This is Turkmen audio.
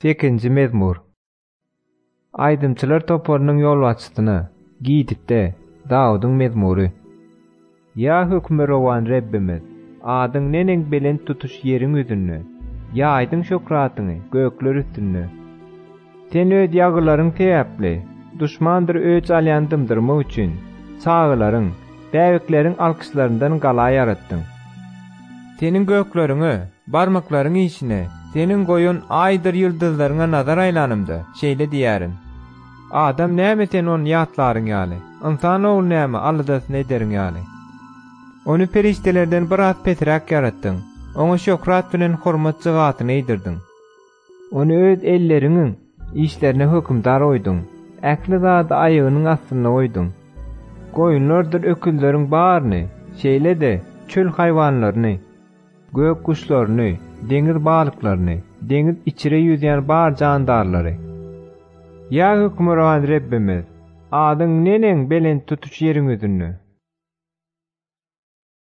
8-nji mezmur. Aydymçylar toparynyň ýolbaşçysyna, gidipde, Dawudyň mezmury. Ya hökümrowan Rebbimiz, adyň neneň belent tutuş ýeriň üzünde, ýaýdyň şökratyny gökler üstünde. Sen öz ýagylaryň täýäpli, duşmandyr öç alyandymdyrmak üçin, çağılaryň, bäwikläriň alkyşlaryndan gala ýaratdyň. Senin gökleriňe, barmaklaryň içine, senin goýun aýdyr ýyldyzlaryňa nazar aýlanymda, şeýle diýärin. Adam näme sen onu ýatlaryň ýaly, insan oğlu näme aldasyny ederiň ýaly. Onu periştelerden biraz petrak yaratdyň, oňa şökrat bilen hormat jygatyny eýdirdiň. Onu öz elleriňiň işlerine hökümdar oýduň, äkli zady aýagynyň astyna oýduň. Goýunlardyr ökülleriň baryny, şeýle de çöl haýwanlaryny, gök kuşlaryny, deňiz balyklaryny, deňiz içire ýüzýän bar jandarlary. Ya hökümrowan Rebbimiz, adyň neneň belent tutuş ýeriň üzünde,